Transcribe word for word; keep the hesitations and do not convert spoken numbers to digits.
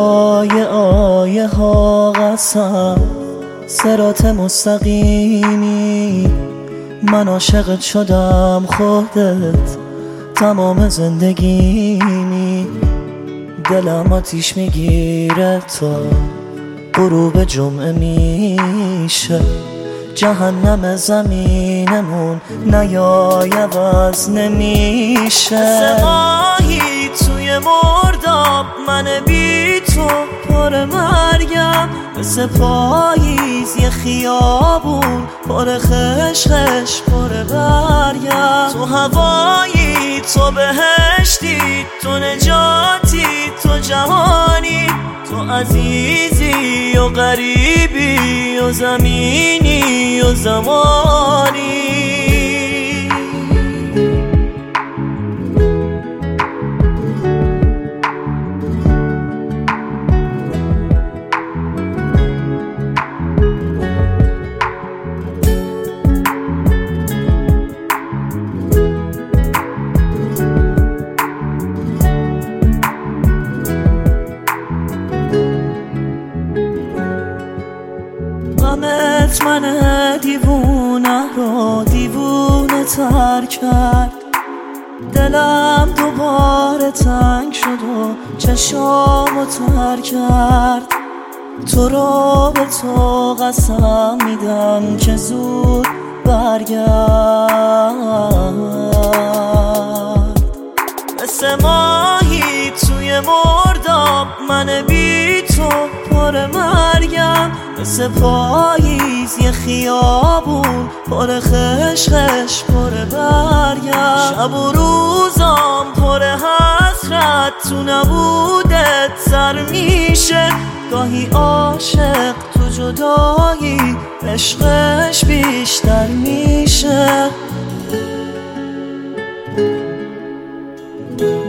آیه آیه ها قسم صراط مستقیمی، من عاشقت شدم خودت تمام زندگیمی. دلم آتیش میگیره تا غروب جمعه میشه، جهنم زمینمون نیای عوض نمیشه. مثل ماهی توی مرداب من بی تو پر مرگم، مثل پاییز یه خیابون پر خش خش پر برگم. تو هوایی تو بهشتی، تو نجاتی تو جهانی، تو عزیزی و غریبی و زمینی و زمانی. غمت من دیوونه رو دیوونه تر کرد، دلم دوباره تنگ شد و چشامو تر کرد. تو رو به تو قسم میدم که زود برگرد. مثل ماهی توی مرداب من بی تو پر مرگم، مثل پاییز یه خیابون پر خش خش پر برگم. شب و روزام پر حسرت تو نبودت سر میشه، گاهی عاشق تو جدایی عشقش بیشتر میشه.